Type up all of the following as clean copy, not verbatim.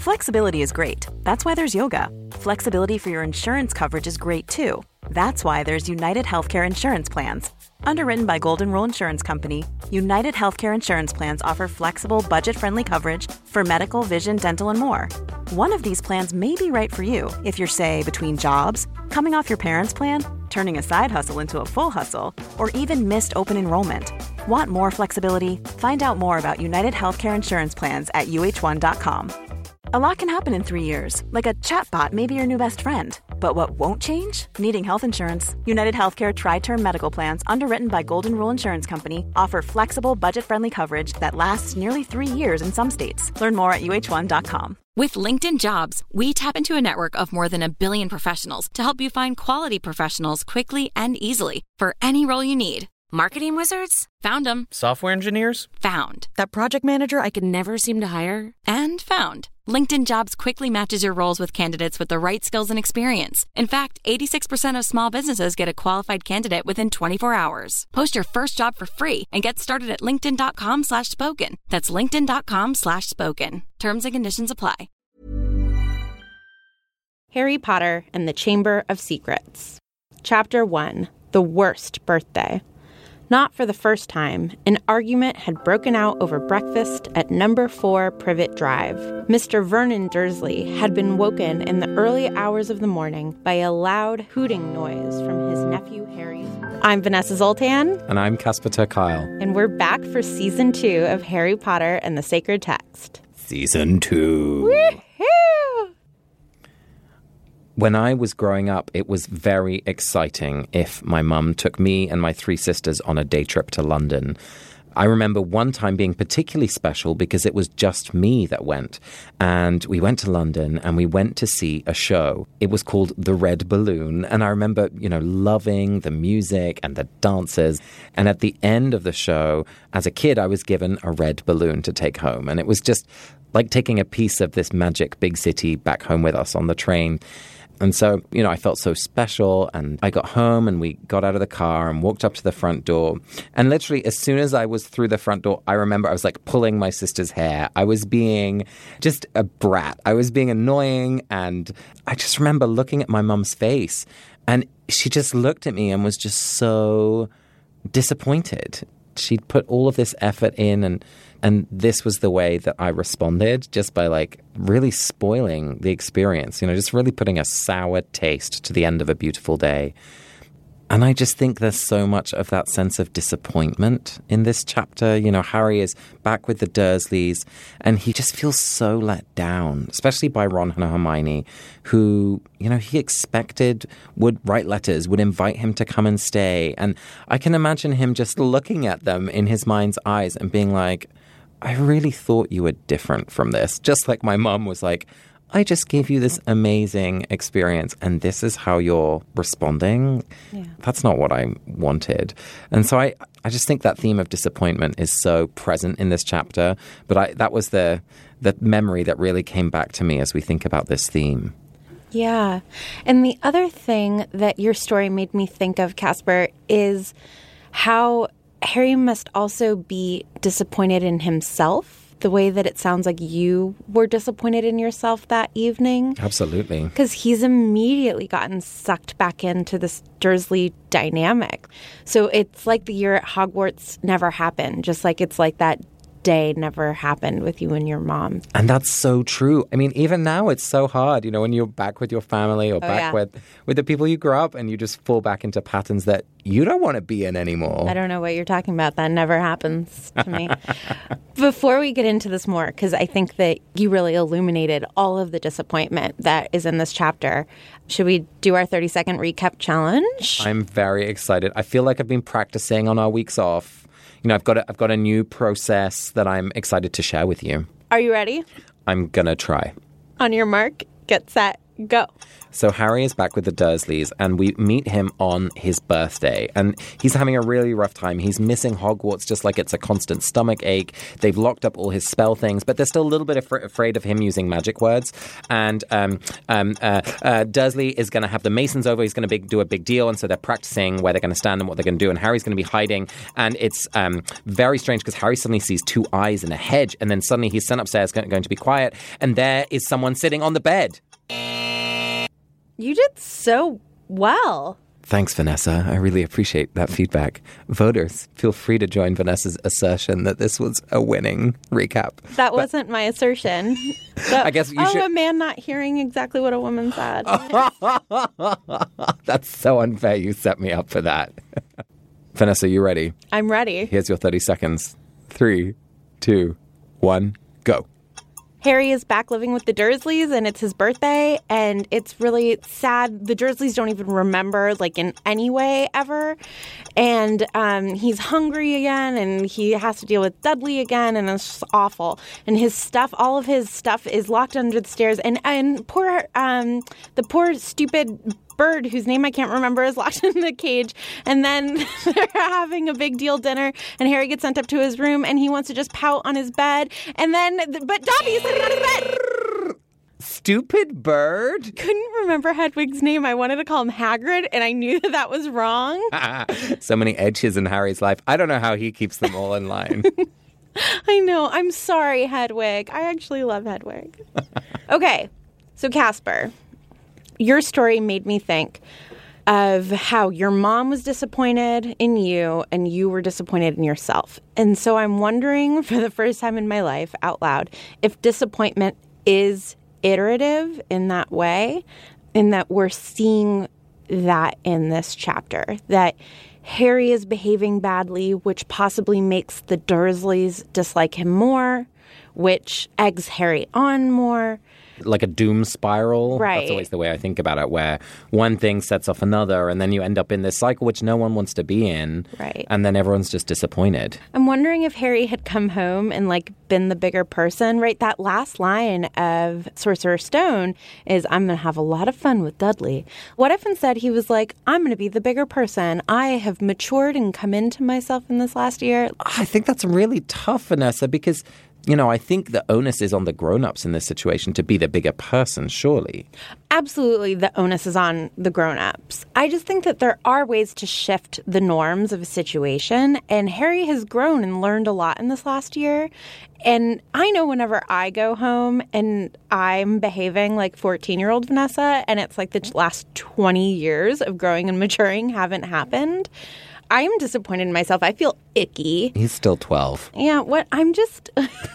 Flexibility is great. That's why there's yoga. Flexibility for your insurance coverage is great too. That's why there's United Healthcare Insurance Plans. Underwritten by Golden Rule Insurance Company, United Healthcare Insurance Plans offer flexible, budget-friendly coverage for medical, vision, dental, and more. One of these plans may be right for you if you're, say, between jobs, coming off your parents' plan, turning a side hustle into a full hustle, or even missed open enrollment. Want more flexibility? Find out more about United Healthcare Insurance Plans at uh1.com. A lot can happen in 3 years, like a chatbot may be your new best friend. But what won't change? Needing health insurance. United Healthcare Tri-Term Medical Plans, underwritten by Golden Rule Insurance Company, offer flexible, budget-friendly coverage that lasts nearly 3 years in some states. Learn more at uh1.com. With LinkedIn Jobs, we tap into a network of more than 1 billion professionals to help you find quality professionals quickly and easily for any role you need. Marketing wizards? Found them. Software engineers? Found. That project manager I could never seem to hire? And found. LinkedIn Jobs quickly matches your roles with candidates with the right skills and experience. In fact, 86% of small businesses get a qualified candidate within 24 hours. Post your first job for free and get started at linkedin.com/spoken. That's linkedin.com/spoken. Terms and conditions apply. Harry Potter and the Chamber of Secrets. Chapter 1. The Worst Birthday. Not for the first time, an argument had broken out over breakfast at number 4 Privet Drive. Mr. Vernon Dursley had been woken in the early hours of the morning by a loud hooting noise from his nephew Harry's room. I'm Vanessa Zoltan. And I'm Casper ter Kuile. And we're back for Season 2 of Harry Potter and the Sacred Text. Season 2. Woohoo! When I was growing up, it was very exciting if my mum took me and my 3 sisters on a day trip to London. I remember one time being particularly special because it was just me that went. And we went to London and we went to see a show. It was called The Red Balloon. And I remember, loving the music and the dancers. And at the end of the show, as a kid, I was given a red balloon to take home. And it was just like taking a piece of this magic big city back home with us on the train. And so, I felt so special, and I got home and we got out of the car and walked up to the front door. And literally, as soon as I was through the front door, I remember I was like pulling my sister's hair. I was being just a brat. I was being annoying. And I just remember looking at my mum's face, and she just looked at me and was just so disappointed. She'd put all of this effort in, and this was the way that I responded, just by really spoiling the experience, just really putting a sour taste to the end of a beautiful day. And I just think there's so much of that sense of disappointment in this chapter. Harry is back with the Dursleys, and he just feels so let down, especially by Ron and Hermione, who, he expected would write letters, would invite him to come and stay. And I can imagine him just looking at them in his mind's eyes and being like, I really thought you were different from this. Just like my mum was like, I just gave you this amazing experience, and this is how you're responding. Yeah. That's not what I wanted. And so I just think that theme of disappointment is so present in this chapter. But that was the memory that really came back to me as we think about this theme. Yeah. And the other thing that your story made me think of, Casper, is how Harry must also be disappointed in himself, the way that it sounds like you were disappointed in yourself that evening. Absolutely. Because he's immediately gotten sucked back into this Dursley dynamic. So it's like the year at Hogwarts never happened, just like it's like that day never happened with you and your mom. And that's so true. I mean, even now it's so hard, when you're back with your family or with the people you grew up, and you just fall back into patterns that you don't want to be in anymore. I don't know what you're talking about. That never happens to me. Before we get into this more, because I think that you really illuminated all of the disappointment that is in this chapter, should we do our 30-second recap challenge? I'm very excited. I feel like I've been practicing on our weeks off. I've got a new process that I'm excited to share with you. Are you ready? I'm going to try. On your mark, get set, Go. So Harry is back with the Dursleys, and we meet him on his birthday. And he's having a really rough time. He's missing Hogwarts just like it's a constant stomach ache. They've locked up all his spell things, but they're still a little bit afraid of him using magic words. And Dursley is going to have the Masons over. He's going to do a big deal, and so they're practicing where they're going to stand and what they're going to do. And Harry's going to be hiding. And it's very strange because Harry suddenly sees two eyes in a hedge, and then suddenly he's sent upstairs going to be quiet, and there is someone sitting on the bed. You did so well. Thanks, Vanessa. I really appreciate that feedback. Voters, feel free to join Vanessa's assertion that this was a winning recap. That wasn't my assertion. I guess you should... a man not hearing exactly what a woman said. That's so unfair. You set me up for that. Vanessa, you ready? I'm ready. Here's your 30 seconds. 3, 2, 1, go. Harry is back living with the Dursleys, and it's his birthday, and it's really sad. The Dursleys don't even remember, like, in any way ever. And he's hungry again, and he has to deal with Dudley again, and it's just awful. And his stuff, all of his stuff is locked under the stairs. And the poor stupid bird, whose name I can't remember, is locked in the cage. And then they're having a big deal dinner, and Harry gets sent up to his room, and he wants to just pout on his bed. And then, but Dobby is sitting on his bed. Stupid bird? Couldn't remember Hedwig's name. I wanted to call him Hagrid, and I knew that was wrong. So many edges in Harry's life. I don't know how he keeps them all in line. I know. I'm sorry, Hedwig. I actually love Hedwig. Okay, so Casper, your story made me think of how your mom was disappointed in you and you were disappointed in yourself. And so I'm wondering, for the first time in my life, out loud, if disappointment is iterative in that way, in that we're seeing that in this chapter, that Harry is behaving badly, which possibly makes the Dursleys dislike him more, which eggs Harry on more. Like a doom spiral. Right. That's always the way I think about it, where one thing sets off another, and then you end up in this cycle which no one wants to be in. Right. And then everyone's just disappointed. I'm wondering if Harry had come home and, like, been the bigger person, right? That last line of Sorcerer's Stone is, I'm going to have a lot of fun with Dudley. What if instead he was like, I'm going to be the bigger person. I have matured and come into myself in this last year. I think that's really tough, Vanessa, because... You know, I think the onus is on the grown-ups in this situation to be the bigger person, surely. Absolutely, the onus is on the grown-ups. I just think that there are ways to shift the norms of a situation, and Harry has grown and learned a lot in this last year. And I know whenever I go home and I'm behaving like 14-year-old Vanessa, and it's like the last 20 years of growing and maturing haven't happened, I am disappointed in myself. I feel icky. He's still 12. Yeah, what? I'm just...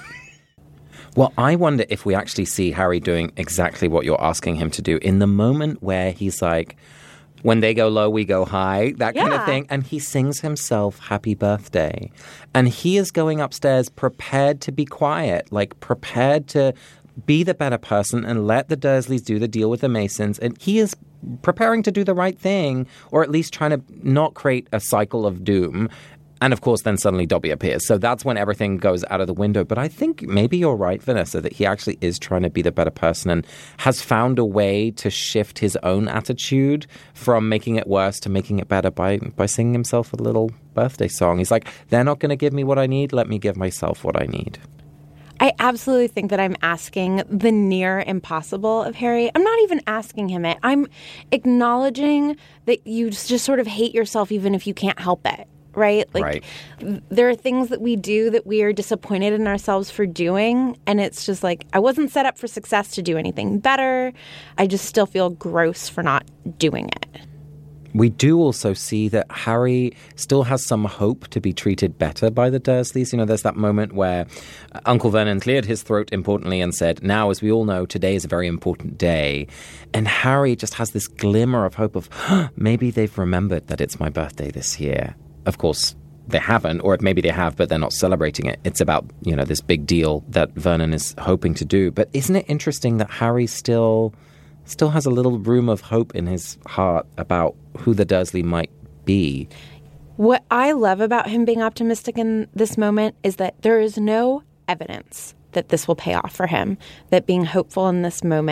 Well, I wonder if we actually see Harry doing exactly what you're asking him to do in the moment where he's like, when they go low, we go high, that kind of thing. And he sings himself happy birthday. And he is going upstairs prepared to be quiet, like prepared to be the better person and let the Dursleys do the deal with the Masons. And he is preparing to do the right thing, or at least trying to not create a cycle of doom. And of course, then suddenly Dobby appears. So that's when everything goes out of the window. But I think maybe you're right, Vanessa, that he actually is trying to be the better person and has found a way to shift his own attitude from making it worse to making it better by singing himself a little birthday song. He's like, they're not going to give me what I need. Let me give myself what I need. I absolutely think that I'm asking the near impossible of Harry. I'm not even asking him it. I'm acknowledging that you just sort of hate yourself even if you can't help it. Right? Like, right. There are things that we do that we are disappointed in ourselves for doing. And it's just like, I wasn't set up for success to do anything better. I just still feel gross for not doing it. We do also see that Harry still has some hope to be treated better by the Dursleys. You know, there's that moment where Uncle Vernon cleared his throat importantly and said, now, as we all know, today is a very important day. And Harry just has this glimmer of hope of, maybe they've remembered that it's my birthday this year. Of course, they haven't, or maybe they have, but they're not celebrating it. It's about, you know, this big deal that Vernon is hoping to do. But isn't it interesting that Harry still has a little room of hope in his heart about who the Dursley might be? What I love about him being optimistic in this moment is that there is no evidence that this will pay off for him, that being hopeful in this moment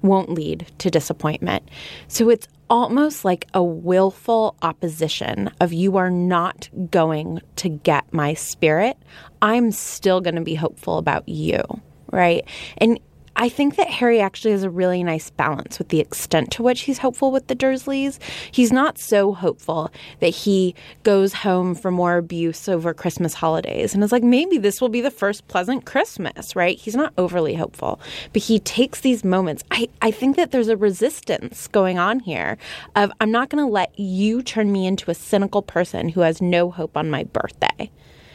won't lead to disappointment. So it's almost like a willful opposition of you are not going to get my spirit. I'm still going to be hopeful about you, right? And I think that Harry actually has a really nice balance with the extent to which he's hopeful with the Dursleys. He's not so hopeful that he goes home for more abuse over Christmas holidays and is like, maybe this will be the first pleasant Christmas, right? He's not overly hopeful, but he takes these moments. I think that there's a resistance going on here of, I'm not going to let you turn me into a cynical person who has no hope on my birthday.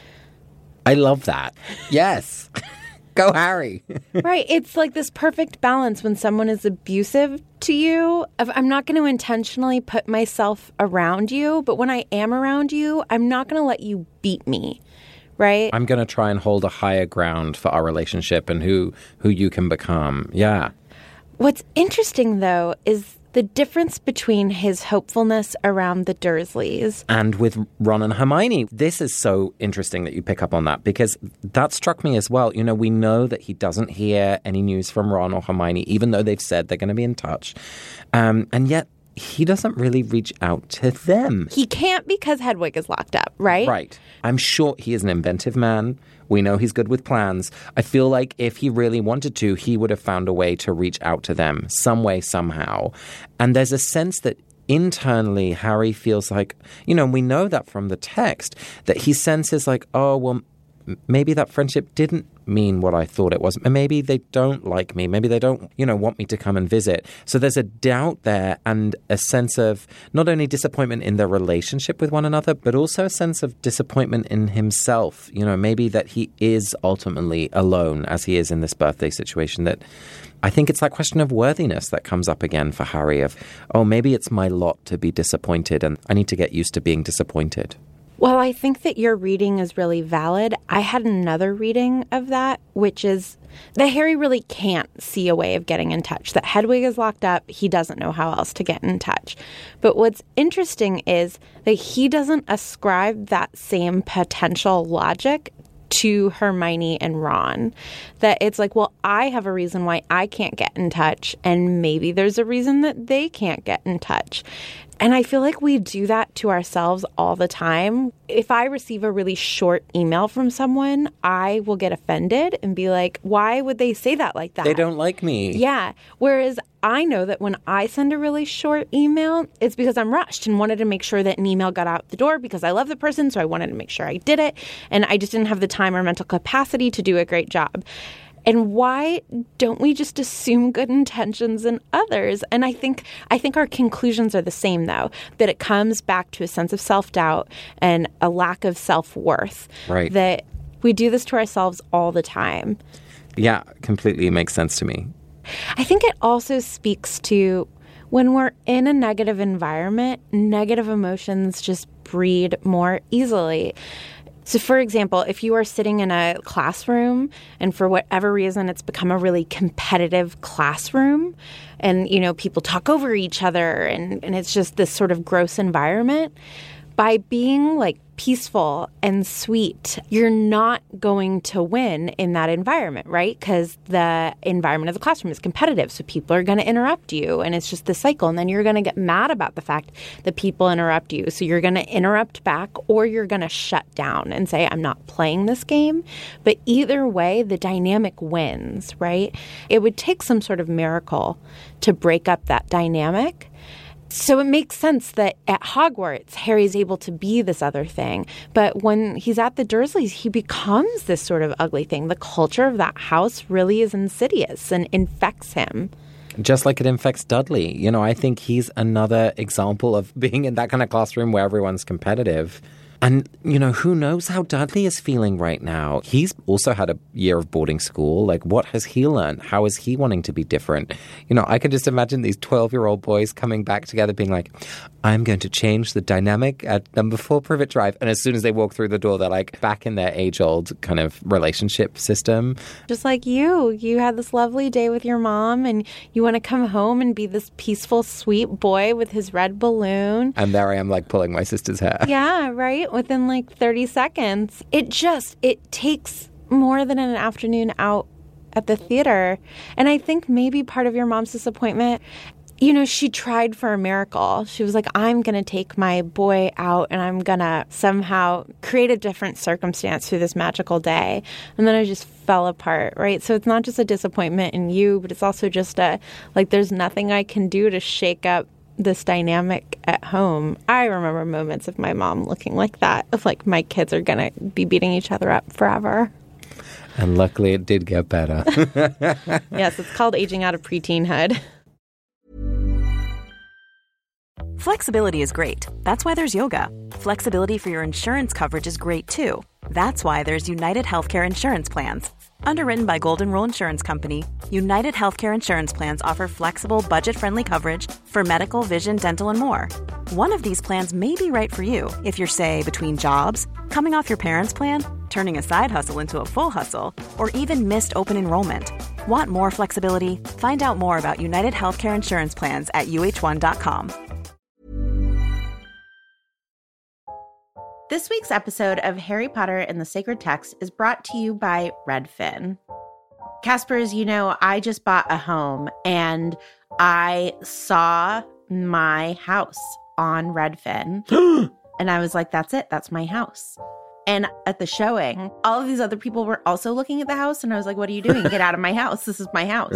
I love that. Yes. Go Harry. Right. It's like this perfect balance when someone is abusive to you of, I'm not going to intentionally put myself around you, but when I am around you, I'm not going to let you beat me. Right. I'm going to try and hold a higher ground for our relationship and who you can become. Yeah. What's interesting, though, is the difference between his hopefulness around the Dursleys and with Ron and Hermione. This is so interesting that you pick up on that, because that struck me as well. You know, we know that he doesn't hear any news from Ron or Hermione, even though they've said they're going to be in touch. And yet he doesn't really reach out to them. He can't because Hedwig is locked up, right? Right. I'm sure he is an inventive man. We know he's good with plans. I feel like if he really wanted to, he would have found a way to reach out to them some way, somehow. And there's a sense that internally Harry feels like, you know, we know that from the text, that he senses like, oh, well, maybe that friendship didn't mean what I thought it was. Maybe they don't like me. Maybe they don't, want me to come and visit. So there's a doubt there and a sense of not only disappointment in their relationship with one another, but also a sense of disappointment in himself. Maybe that he is ultimately alone as he is in this birthday situation. That I think it's that question of worthiness that comes up again for Harry of, oh, maybe it's my lot to be disappointed and I need to get used to being disappointed. Well, I think that your reading is really valid. I had another reading of that, which is that Harry really can't see a way of getting in touch, that Hedwig is locked up. He doesn't know how else to get in touch. But what's interesting is that he doesn't ascribe that same potential logic to Hermione and Ron. That it's like, well, I have a reason why I can't get in touch, and maybe there's a reason that they can't get in touch. And I feel like we do that to ourselves all the time. If I receive a really short email from someone, I will get offended and be like, why would they say that like that? They don't like me. Yeah. Whereas I know that when I send a really short email, it's because I'm rushed and wanted to make sure that an email got out the door because I love the person. So I wanted to make sure I did it. And I just didn't have the time or mental capacity to do a great job. And why don't we just assume good intentions in others? And I think our conclusions are the same, though, that it comes back to a sense of self-doubt and a lack of self-worth. Right. That we do this to ourselves all the time. Yeah, completely makes sense to me. I think it also speaks to when we're in a negative environment, negative emotions just breed more easily. So, for example, if you are sitting in a classroom and for whatever reason it's become a really competitive classroom and, people talk over each other and it's just this sort of gross environment, by being like peaceful and sweet, you're not going to win in that environment, right? Because the environment of the classroom is competitive. So people are going to interrupt you and it's just this cycle. And then you're going to get mad about the fact that people interrupt you. So you're going to interrupt back or you're going to shut down and say, I'm not playing this game. But either way, the dynamic wins, right? It would take some sort of miracle to break up that dynamic. So it makes sense that at Hogwarts, Harry's able to be this other thing. But when he's at the Dursleys, he becomes this sort of ugly thing. The culture of that house really is insidious and infects him. Just like it infects Dudley. I think he's another example of being in that kind of classroom where everyone's competitive. And, who knows how Dudley is feeling right now? He's also had a year of boarding school. Like, what has he learned? How is he wanting to be different? I can just imagine these 12-year-old boys coming back together being like, I'm going to change the dynamic at number 4 Privet Drive. And as soon as they walk through the door, they're like back in their age-old kind of relationship system. Just like you had this lovely day with your mom and you want to come home and be this peaceful, sweet boy with his red balloon. And there I am like pulling my sister's hair. Yeah, right? Within like 30 seconds. It takes more than an afternoon out at the theater. And I think maybe part of your mom's disappointment, you know, she tried for a miracle. She was like, I'm going to take my boy out and I'm going to somehow create a different circumstance through this magical day. And then it just fell apart, right? So it's not just a disappointment in you, but it's also just there's nothing I can do to shake up this dynamic at home. I remember moments of my mom looking like that, of like, my kids are going to be beating each other up forever. And luckily it did get better. Yes, it's called aging out of preteenhood. Flexibility is great. That's why there's yoga. Flexibility for your insurance coverage is great too. That's why there's United Healthcare Insurance Plans. Underwritten by Golden Rule Insurance Company, United Healthcare Insurance Plans offer flexible, budget-friendly coverage for medical, vision, dental, and more. One of these plans may be right for you if you're, say, between jobs, coming off your parents' plan, turning a side hustle into a full hustle, or even missed open enrollment. Want more flexibility? Find out more about United Healthcare Insurance Plans at uh1.com. This week's episode of Harry Potter and the Sacred Text is brought to you by Redfin. Casper, as you know, I just bought a home and I saw my house on Redfin. And I was like, that's it. That's my house. And at the showing, all of these other people were also looking at the house. And I was like, what are you doing? Get out of my house. This is my house.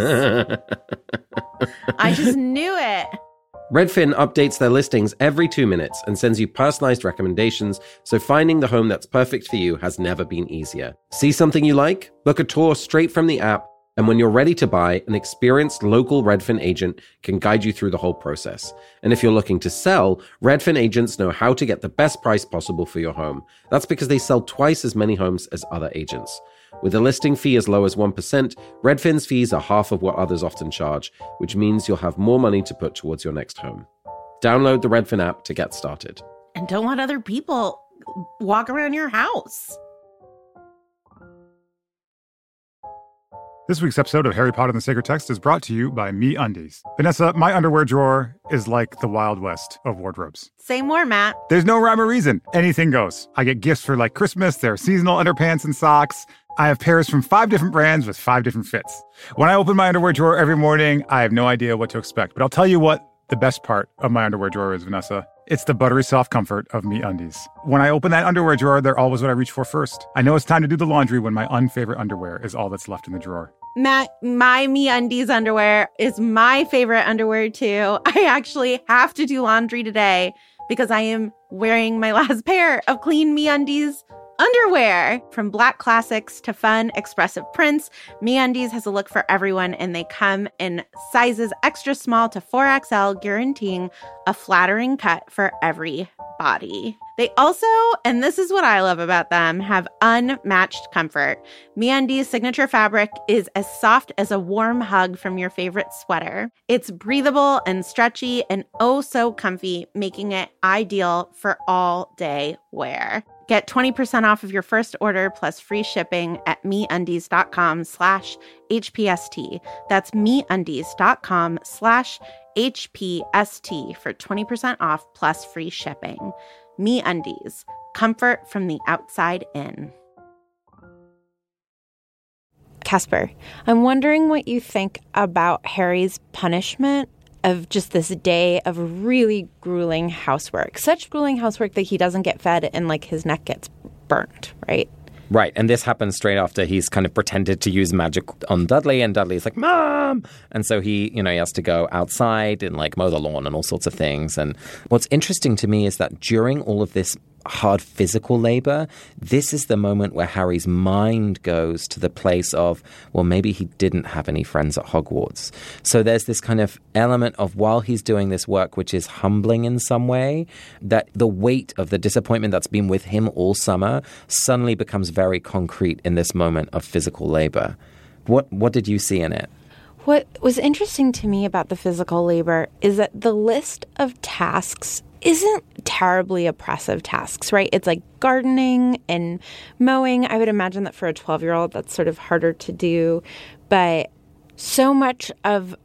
I just knew it. Redfin updates their listings every 2 minutes and sends you personalized recommendations, so finding the home that's perfect for you has never been easier. See something you like? Book a tour straight from the app, and when you're ready to buy, an experienced local Redfin agent can guide you through the whole process. And if you're looking to sell, Redfin agents know how to get the best price possible for your home. That's because they sell twice as many homes as other agents. With a listing fee as low as 1%, Redfin's fees are half of what others often charge, which means you'll have more money to put towards your next home. Download the Redfin app to get started. And don't let other people walk around your house. This week's episode of Harry Potter and the Sacred Text is brought to you by MeUndies. Vanessa, my underwear drawer is like the Wild West of wardrobes. Say more, Matt. There's no rhyme or reason. Anything goes. I get gifts for like Christmas. There are seasonal underpants and socks. I have pairs from 5 different brands with 5 different fits. When I open my underwear drawer every morning, I have no idea what to expect. But I'll tell you what the best part of my underwear drawer is, Vanessa. It's the buttery soft comfort of MeUndies. When I open that underwear drawer, they're always what I reach for first. I know it's time to do the laundry when my unfavorite underwear is all that's left in the drawer. Matt, my MeUndies underwear is my favorite underwear too. I actually have to do laundry today because I am wearing my last pair of clean MeUndies underwear. From black classics to fun, expressive prints, MeUndies has a look for everyone, and they come in sizes extra small to 4XL, guaranteeing a flattering cut for every body. They also, and this is what I love about them, have unmatched comfort. MeUndies' signature fabric is as soft as a warm hug from your favorite sweater. It's breathable and stretchy and oh so comfy, making it ideal for all-day wear. Get 20% off of your first order plus free shipping at MeUndies.com/HPST. That's MeUndies.com/HPST for 20% off plus free shipping. MeUndies, comfort from the outside in. Casper, I'm wondering what you think about Harry's punishment of just this day of really grueling housework. Such grueling housework that he doesn't get fed and like his neck gets burnt, right? Right, and this happens straight after he's kind of pretended to use magic on Dudley, and Dudley's like, Mom! And so he has to go outside and like mow the lawn and all sorts of things. And what's interesting to me is that during all of this hard physical labor, this is the moment where Harry's mind goes to the place of, well, maybe he didn't have any friends at Hogwarts. So there's this kind of element of, while he's doing this work, which is humbling in some way, that the weight of the disappointment that's been with him all summer suddenly becomes very concrete in this moment of physical labor. What did you see in it? What was interesting to me about the physical labor is that the list of tasks isn't terribly oppressive tasks, right? It's like gardening and mowing. I would imagine that for a 12-year-old, that's sort of harder to do. But so much of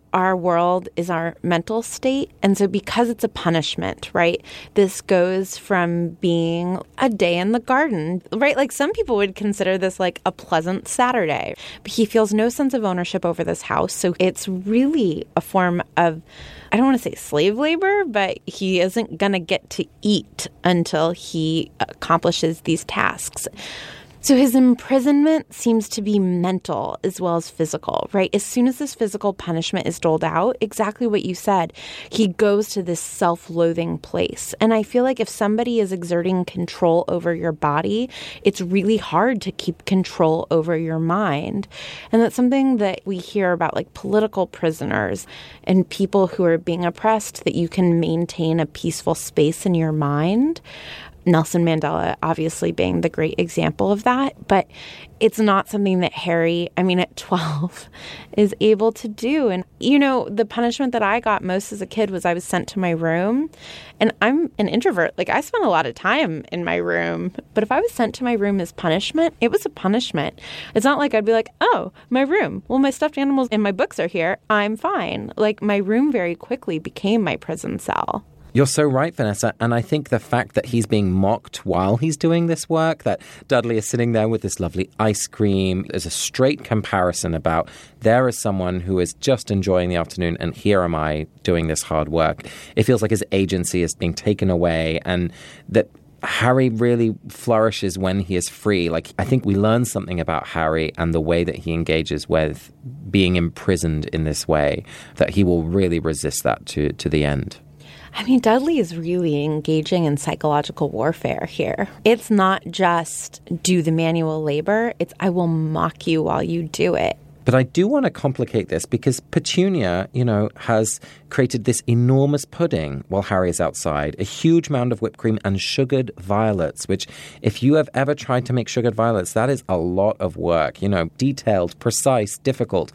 our world is our mental state. And so because it's a punishment, right, this goes from being a day in the garden, right? Like some people would consider this like a pleasant Saturday. But he feels no sense of ownership over this house. So it's really a form of, I don't want to say slave labor, but he isn't going to get to eat until he accomplishes these tasks. So his imprisonment seems to be mental as well as physical, right? As soon as this physical punishment is doled out, exactly what you said, he goes to this self-loathing place. And I feel like if somebody is exerting control over your body, it's really hard to keep control over your mind. And that's something that we hear about like political prisoners and people who are being oppressed, that you can maintain a peaceful space in your mind. Nelson Mandela obviously being the great example of that, but it's not something that Harry, at 12, is able to do. And, the punishment that I got most as a kid was I was sent to my room, and I'm an introvert. Like, I spent a lot of time in my room, but if I was sent to my room as punishment, it was a punishment. It's not like I'd be like, oh, my room. Well, my stuffed animals and my books are here. I'm fine. Like, my room very quickly became my prison cell. You're so right, Vanessa. And I think the fact that he's being mocked while he's doing this work, that Dudley is sitting there with this lovely ice cream, there's a straight comparison about there is someone who is just enjoying the afternoon and here am I doing this hard work. It feels like his agency is being taken away, and that Harry really flourishes when he is free. Like, I think we learn something about Harry and the way that he engages with being imprisoned in this way, that he will really resist that to the end. Dudley is really engaging in psychological warfare here. It's not just do the manual labor. It's I will mock you while you do it. But I do want to complicate this because Petunia, has created this enormous pudding while Harry is outside, a huge mound of whipped cream and sugared violets, which if you have ever tried to make sugared violets, that is a lot of work, detailed, precise, difficult.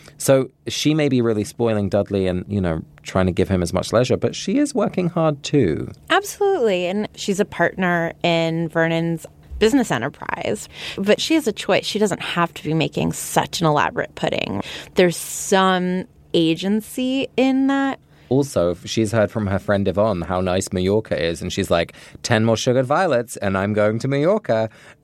So she may be really spoiling Dudley and, trying to give him as much leisure, but she is working hard too. Absolutely. And she's a partner in Vernon's business enterprise. But she has a choice. She doesn't have to be making such an elaborate pudding. There's some agency in that. Also, she's heard from her friend Yvonne how nice Mallorca is, and she's like, 10 more sugared violets and I'm going to Mallorca.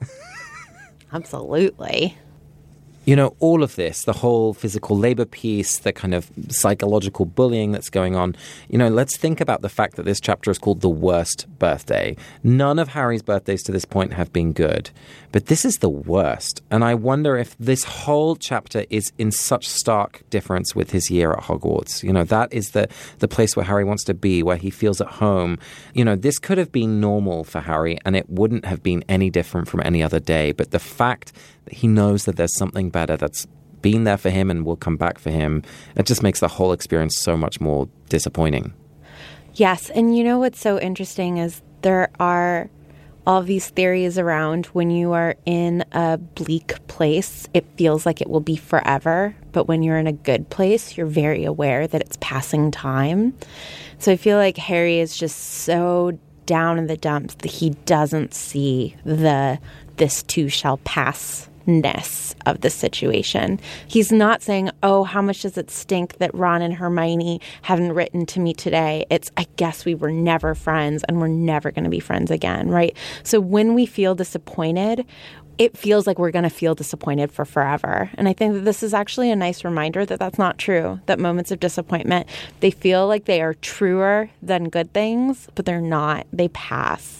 Absolutely. All of this, the whole physical labor piece, the kind of psychological bullying that's going on, let's think about the fact that this chapter is called The Worst Birthday. None of Harry's birthdays to this point have been good, but this is the worst. And I wonder if this whole chapter is in such stark difference with his year at Hogwarts. That is the place where Harry wants to be, where he feels at home. This could have been normal for Harry, and it wouldn't have been any different from any other day. But the fact that he knows that there's something better that's been there for him and will come back for him, it just makes the whole experience so much more disappointing. Yes, and what's so interesting is there are all these theories around when you are in a bleak place, it feels like it will be forever. But when you're in a good place, you're very aware that it's passing time. So I feel like Harry is just so down in the dumps that he doesn't see the this too shall pass-ness of the situation. He's not saying, oh, how much does it stink that Ron and Hermione haven't written to me today? It's, I guess we were never friends and we're never going to be friends again, right? So when we feel disappointed, it feels like we're going to feel disappointed for forever. And I think that this is actually a nice reminder that that's not true, that moments of disappointment, they feel like they are truer than good things, but they're not. They pass.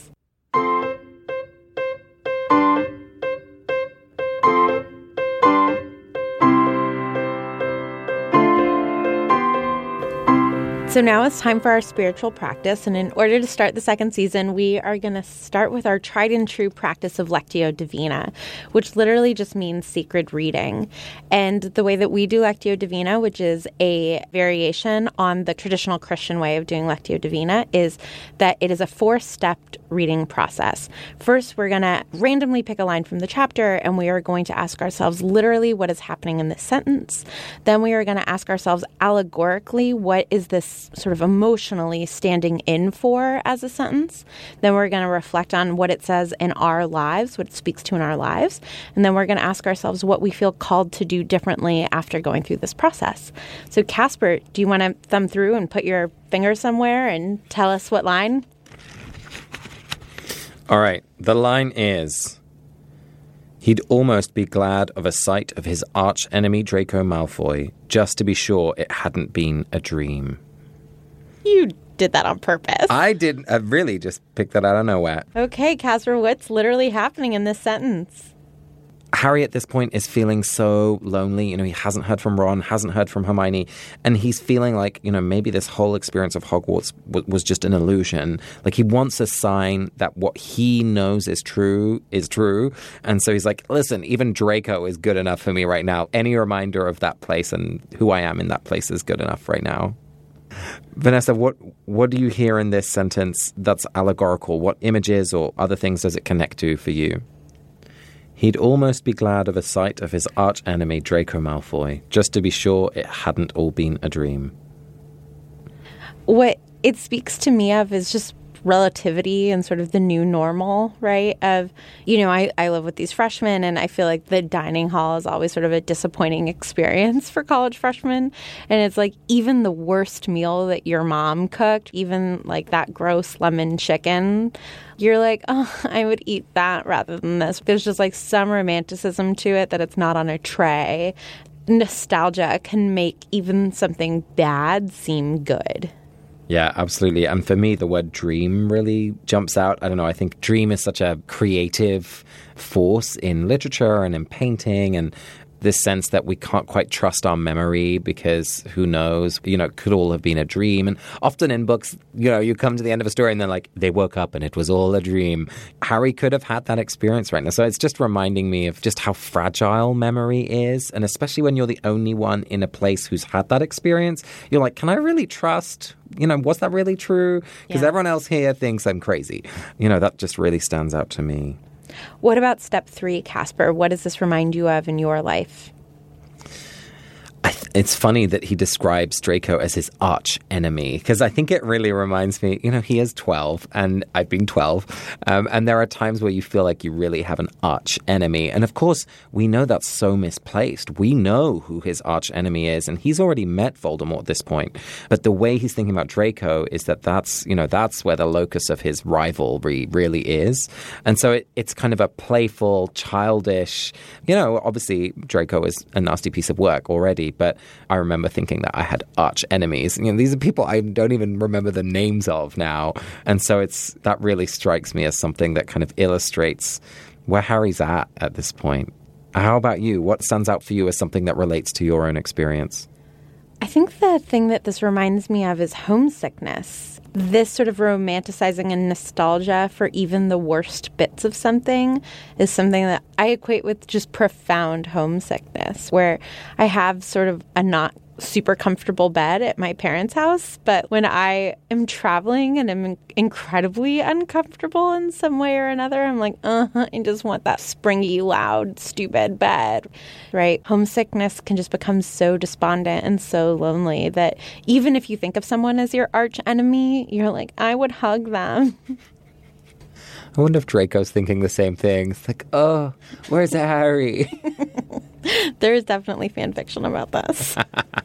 So now it's time for our spiritual practice. And in order to start the second season, we are going to start with our tried and true practice of Lectio Divina, which literally just means sacred reading. And the way that we do Lectio Divina, which is a variation on the traditional Christian way of doing Lectio Divina, is that it is a 4-stepped reading process. First, we're going to randomly pick a line from the chapter, and we are going to ask ourselves literally what is happening in this sentence. Then we are going to ask ourselves allegorically, what is this is sort of emotionally standing in for as a sentence. Then we're going to reflect on what it says in our lives, what it speaks to in our lives. And then we're going to ask ourselves what we feel called to do differently after going through this process. So Casper, do you want to thumb through and put your finger somewhere and tell us what line? All right. The line is, he'd almost be glad of a sight of his arch-enemy Draco Malfoy, just to be sure it hadn't been a dream. You did that on purpose. I did really just pick that out of nowhere. Okay, Casper, what's literally happening in this sentence? Harry at this point is feeling so lonely. He hasn't heard from Ron, hasn't heard from Hermione, and he's feeling like, maybe this whole experience of Hogwarts was just an illusion. Like, he wants a sign that what he knows is true. And so he's like, listen, even Draco is good enough for me right now. Any reminder of that place and who I am in that place is good enough right now. Vanessa, what do you hear in this sentence that's allegorical? What images or other things does it connect to for you? He'd almost be glad of a sight of his arch-enemy Draco Malfoy, just to be sure it hadn't all been a dream. What it speaks to me of is just relativity and sort of the new normal, right? Of, I live with these freshmen, and I feel like the dining hall is always sort of a disappointing experience for college freshmen. And it's like, even the worst meal that your mom cooked, even like that gross lemon chicken, you're like, oh, I would eat that rather than this. There's just like some romanticism to it that it's not on a tray. Nostalgia can make even something bad seem good. Yeah, absolutely. And for me, the word dream really jumps out. I don't know, I think dream is such a creative force in literature and in painting, and this sense that we can't quite trust our memory because who knows, it could all have been a dream. And often in books, you come to the end of a story and they're like, they woke up and it was all a dream. Harry could have had that experience right now. So it's just reminding me of just how fragile memory is. And especially when you're the only one in a place who's had that experience, you're like, can I really trust? Was that really true? Because everyone else here thinks I'm crazy. That just really stands out to me. What about step 3, Casper? What does this remind you of in your life? It's funny that he describes Draco as his arch enemy, because I think it really reminds me, he is 12 and I've been 12. And there are times where you feel like you really have an arch enemy. And of course, we know that's so misplaced. We know who his arch enemy is, and he's already met Voldemort at this point. But the way he's thinking about Draco is that's where the locus of his rivalry really is. And so it's kind of a playful, childish, obviously Draco is a nasty piece of work already, but I remember thinking that I had arch enemies. These are people I don't even remember the names of now. And so that really strikes me as something that kind of illustrates where Harry's at this point. How about you? What stands out for you as something that relates to your own experience? I think the thing that this reminds me of is homesickness. This sort of romanticizing and nostalgia for even the worst bits of something is something that I equate with just profound homesickness, where I have sort of a not super comfortable bed at my parents' house, but when I am traveling and I'm incredibly uncomfortable in some way or another, I'm like, I just want that springy, loud, stupid bed, right? Homesickness can just become so despondent and so lonely that even if you think of someone as your arch enemy, you're like, I would hug them. I wonder if Draco's thinking the same thing. It's like, oh, where's Harry? There is definitely fan fiction about this.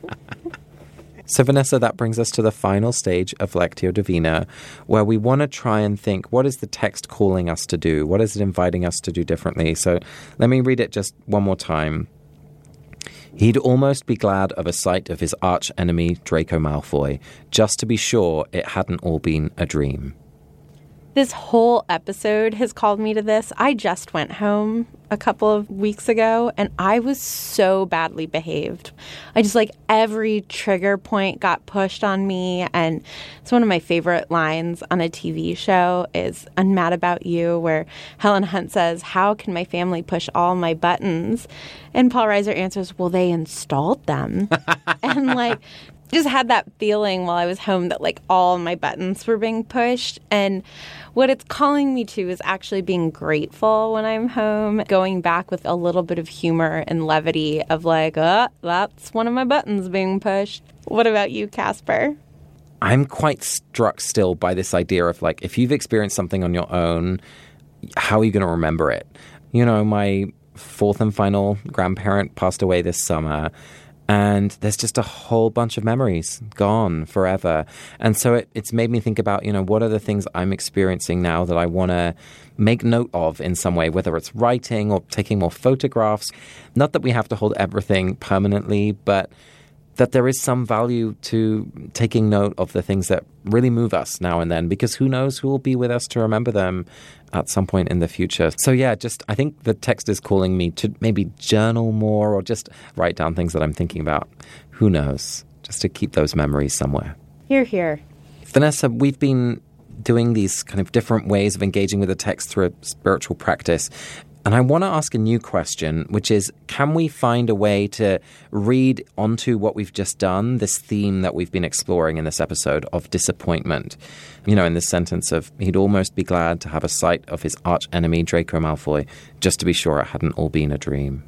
So, Vanessa, that brings us to the final stage of Lectio Divina, where we want to try and think, what is the text calling us to do? What is it inviting us to do differently? So let me read it just one more time. He'd almost be glad of a sight of his arch enemy, Draco Malfoy, just to be sure it hadn't all been a dream. This whole episode has called me to this. I just went home a couple of weeks ago, and I was so badly behaved. I just, every trigger point got pushed on me, and it's one of my favorite lines on a TV show is I'm Mad About You, where Helen Hunt says, how can my family push all my buttons? And Paul Reiser answers, well, they installed them. And, just had that feeling while I was home that all my buttons were being pushed. And what it's calling me to is actually being grateful when I'm home, going back with a little bit of humor and levity of that's one of my buttons being pushed. What about you, Casper? I'm quite struck still by this idea of like, if you've experienced something on your own, how are you going to remember it? You know, my fourth and final grandparent passed away this summer, and there's just a whole bunch of memories gone forever. And so it's made me think about, you know, what are the things I'm experiencing now that I want to make note of in some way, whether it's writing or taking more photographs. Not that we have to hold everything permanently, but that there is some value to taking note of the things that really move us now and then, because who knows who will be with us to remember them at some point in the future. So yeah, I think the text is calling me to maybe journal more or just write down things that I'm thinking about. Who knows? Just to keep those memories somewhere. Hear, hear. Vanessa, we've been doing these kind of different ways of engaging with the text through a spiritual practice. And I want to ask a new question, which is, can we find a way to read onto what we've just done, this theme that we've been exploring in this episode of disappointment? You know, in this sentence of, he'd almost be glad to have a sight of his arch enemy, Draco Malfoy, just to be sure it hadn't all been a dream.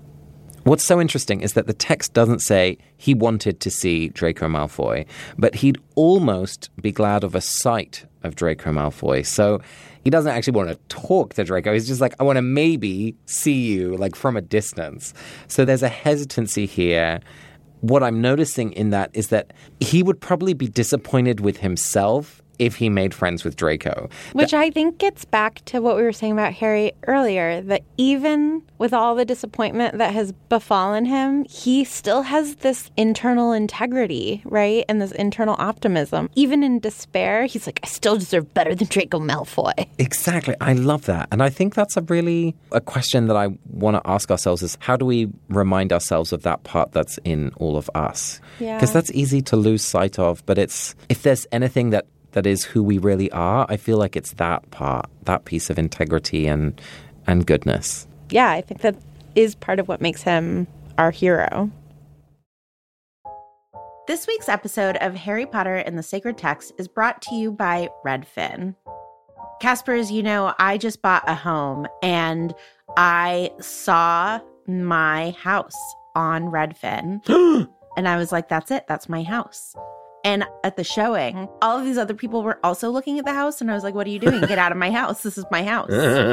What's so interesting is that the text doesn't say he wanted to see Draco Malfoy, but he'd almost be glad of a sight of Draco Malfoy. So he doesn't actually want to talk to Draco. He's just like, I want to maybe see you, like from a distance. So there's a hesitancy here. What I'm noticing in that is that he would probably be disappointed with himself if he made friends with Draco. Which I think gets back to what we were saying about Harry earlier, that even with all the disappointment that has befallen him, he still has this internal integrity, right? And this internal optimism. Even in despair, he's like, I still deserve better than Draco Malfoy. Exactly. I love that. And I think that's a question that I want to ask ourselves is, how do we remind ourselves of that part that's in all of us? Yeah. Because that's easy to lose sight of. But if there's anything that is who we really are, I feel like it's that part, that piece of integrity and goodness. Yeah, I think that is part of what makes him our hero. This week's episode of Harry Potter and the Sacred Text is brought to you by Redfin. Casper, as you know, I just bought a home and I saw my house on Redfin. And I was like, that's it. That's my house. And at the showing, all of these other people were also looking at the house. And I was like, what are you doing? Get out of my house. This is my house.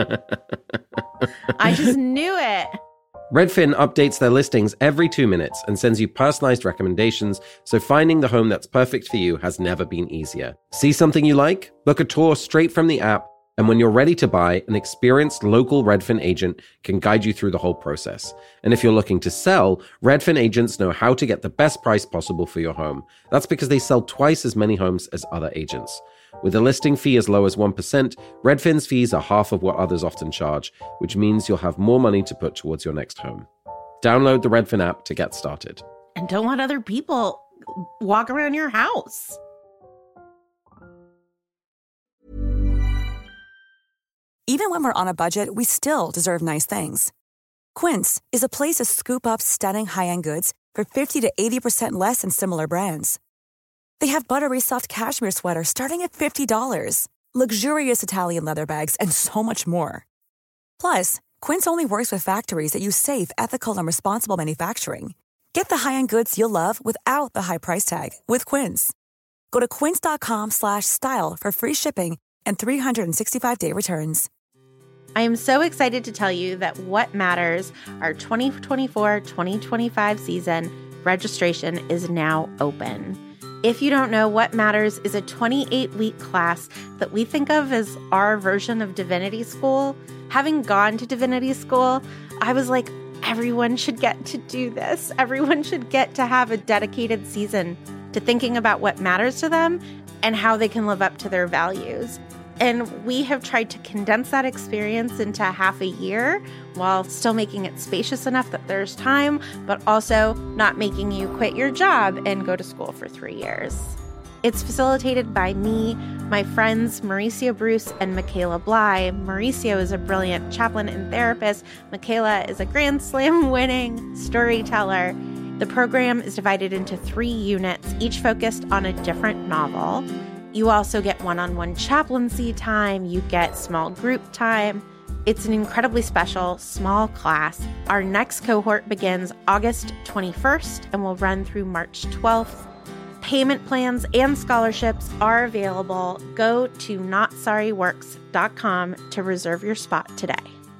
I just knew it. Redfin updates their listings every 2 minutes and sends you personalized recommendations, so finding the home that's perfect for you has never been easier. See something you like? Book a tour straight from the app, and when you're ready to buy, an experienced local Redfin agent can guide you through the whole process. And if you're looking to sell, Redfin agents know how to get the best price possible for your home. That's because they sell twice as many homes as other agents. With a listing fee as low as 1%, Redfin's fees are half of what others often charge, which means you'll have more money to put towards your next home. Download the Redfin app to get started. And don't let other people walk around your house. Even when we're on a budget, we still deserve nice things. Quince is a place to scoop up stunning high-end goods for 50 to 80% less than similar brands. They have buttery soft cashmere sweaters starting at $50, luxurious Italian leather bags, and so much more. Plus, Quince only works with factories that use safe, ethical, and responsible manufacturing. Get the high-end goods you'll love without the high price tag with Quince. Go to quince.com/style for free shipping and 365-day returns. I am so excited to tell you that What Matters, our 2024-2025 season, registration is now open. If you don't know, What Matters is a 28-week class that we think of as our version of Divinity School. Having gone to Divinity School, I was like, everyone should get to do this. Everyone should get to have a dedicated season to thinking about what matters to them and how they can live up to their values. And we have tried to condense that experience into half a year while still making it spacious enough that there's time, but also not making you quit your job and go to school for 3 years. It's facilitated by me, my friends Mauricio Bruce and Michaela Bly. Mauricio is a brilliant chaplain and therapist. Michaela is a Grand Slam winning storyteller. The program is divided into 3 units, each focused on a different novel. You also get one-on-one chaplaincy time. You get small group time. It's an incredibly special small class. Our next cohort begins August 21st and will run through March 12th. Payment plans and scholarships are available. Go to NotSorryWorks.com to reserve your spot today.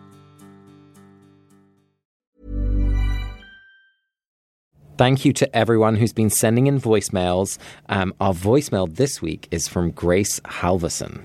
Thank you to everyone who's been sending in voicemails. Our voicemail this week is from Grace Halverson.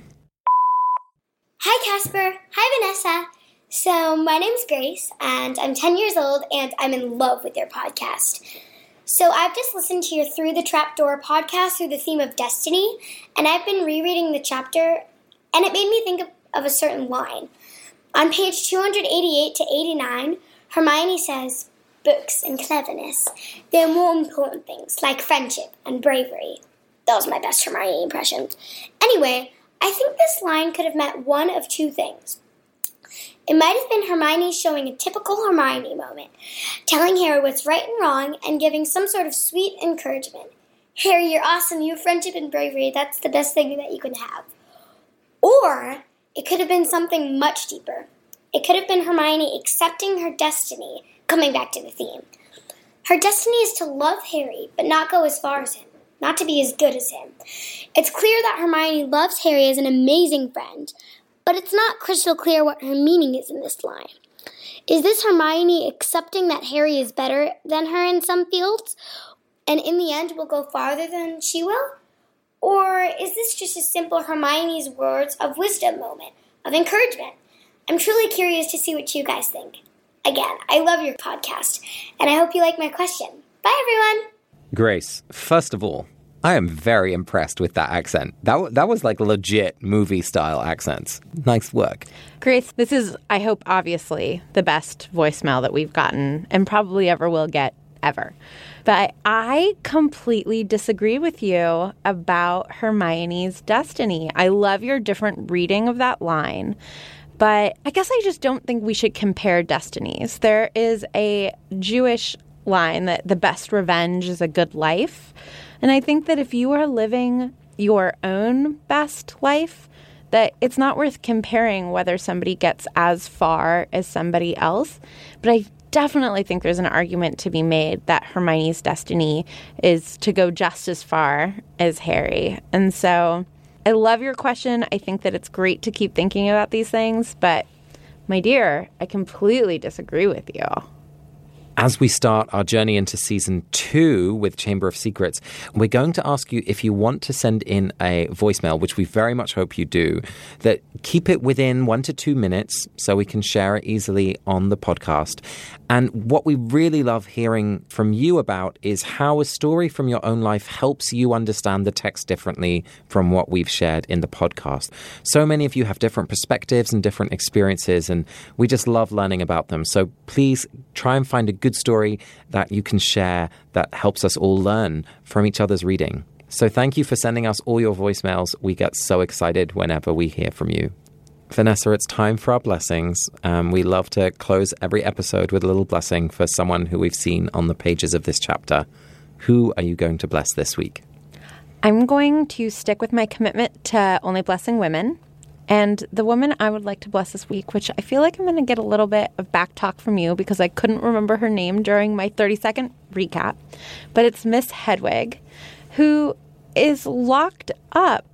Hi, Casper. Hi, Vanessa. So my name's Grace, and I'm 10 years old, and I'm in love with your podcast. So I've just listened to your Through the Trapdoor podcast through the theme of destiny, and I've been rereading the chapter, and it made me think of a certain line. On page 288 to 89, Hermione says, "Books and cleverness, they're more important things, like friendship and bravery." That was my best Hermione impression. Anyway, I think this line could have meant one of two things. It might have been Hermione showing a typical Hermione moment, telling Harry what's right and wrong, and giving some sort of sweet encouragement. "Harry, you're awesome. You have friendship and bravery. That's the best thing that you can have." Or it could have been something much deeper. It could have been Hermione accepting her destiny, coming back to the theme. Her destiny is to love Harry, but not go as far as him, not to be as good as him. It's clear that Hermione loves Harry as an amazing friend, but it's not crystal clear what her meaning is in this line. Is this Hermione accepting that Harry is better than her in some fields, and in the end will go farther than she will? Or is this just a simple Hermione's words of wisdom moment, of encouragement? I'm truly curious to see what you guys think. Again, I love your podcast, and I hope you like my question. Bye, everyone! Grace, first of all, I am very impressed with that accent. That was like legit movie-style accents. Nice work. Grace, this is, I hope, obviously the best voicemail that we've gotten and probably ever will get ever. But I completely disagree with you about Hermione's destiny. I love your different reading of that line. But I guess I just don't think we should compare destinies. There is a Jewish line that the best revenge is a good life. And I think that if you are living your own best life, that it's not worth comparing whether somebody gets as far as somebody else. But I definitely think there's an argument to be made that Hermione's destiny is to go just as far as Harry. And so I love your question. I think that it's great to keep thinking about these things. But, my dear, I completely disagree with you. As we start our journey into Season 2 with Chamber of Secrets, we're going to ask you if you want to send in a voicemail, which we very much hope you do, that keep it within 1 to 2 minutes so we can share it easily on the podcast. And what we really love hearing from you about is how a story from your own life helps you understand the text differently from what we've shared in the podcast. So many of you have different perspectives and different experiences, and we just love learning about them. So please try and find a good story that you can share that helps us all learn from each other's reading. So thank you for sending us all your voicemails. We get so excited whenever we hear from you. Vanessa, it's time for our blessings. We love to close every episode with a little blessing for someone who we've seen on the pages of this chapter. Who are you going to bless this week? I'm going to stick with my commitment to only blessing women. And the woman I would like to bless this week, which I feel like I'm going to get a little bit of back talk from you because I couldn't remember her name during my 30-second recap, but it's Miss Hedwig, who is locked up,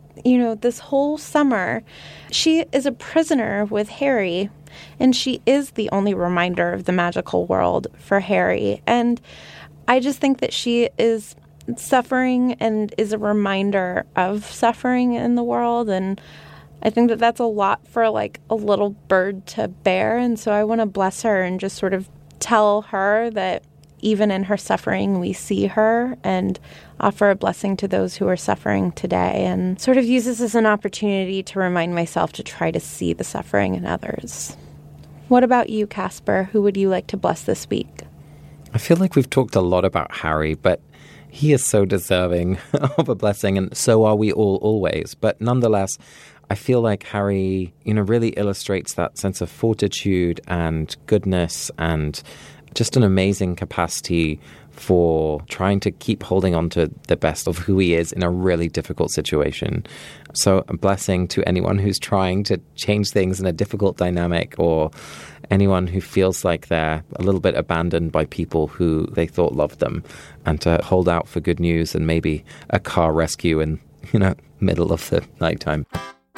this whole summer. She is a prisoner with Harry, and she is the only reminder of the magical world for Harry. And I just think that she is suffering and is a reminder of suffering in the world, and I think that that's a lot for like a little bird to bear. And so I want to bless her and just sort of tell her that even in her suffering, we see her, and offer a blessing to those who are suffering today, and sort of use this as an opportunity to remind myself to try to see the suffering in others. What about you, Casper? Who would you like to bless this week? I feel like we've talked a lot about Harry, but he is so deserving of a blessing, and so are we all always. But nonetheless, I feel like Harry, really illustrates that sense of fortitude and goodness and just an amazing capacity for trying to keep holding on to the best of who he is in a really difficult situation. So a blessing to anyone who's trying to change things in a difficult dynamic, or anyone who feels like they're a little bit abandoned by people who they thought loved them, and to hold out for good news and maybe a car rescue in, middle of the nighttime.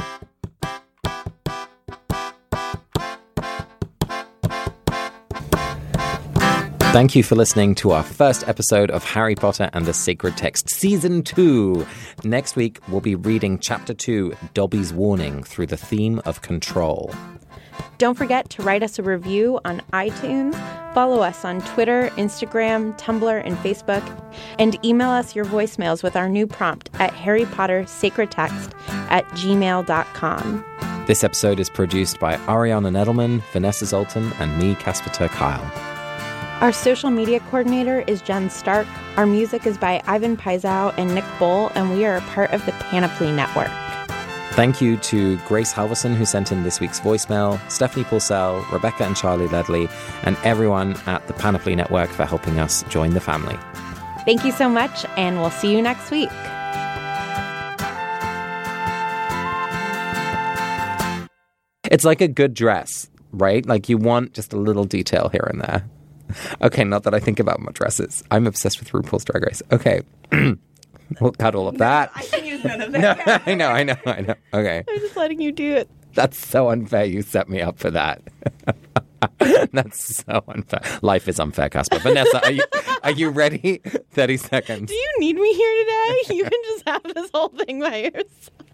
Thank you for listening to our first episode of Harry Potter and the Sacred Text Season 2. Next week, we'll be reading Chapter 2, Dobby's Warning, through the theme of control. Don't forget to write us a review on iTunes, follow us on Twitter, Instagram, Tumblr, and Facebook, and email us your voicemails with our new prompt at harrypottersacredtext@gmail.com. This episode is produced by Ariana Nedelman, Vanessa Zoltan, and me, Casper ter Kuile. Our social media coordinator is Jen Stark. Our music is by Ivan Paisau and Nick Boll, and we are a part of the Panoply Network. Thank you to Grace Halverson, who sent in this week's voicemail, Stephanie Purcell, Rebecca and Charlie Ledley, and everyone at the Panoply Network for helping us join the family. Thank you so much, and we'll see you next week. It's like a good dress, right? Like you want just a little detail here and there. Okay, not that I think about my dresses. I'm obsessed with RuPaul's Drag Race. Okay. We'll cut all of that. I can use none of that. No, I know. Okay. I'm just letting you do it. That's so unfair. You set me up for that. That's so unfair. Life is unfair, Casper. Vanessa, are you ready? 30 seconds. Do you need me here today? You can just have this whole thing by yourself.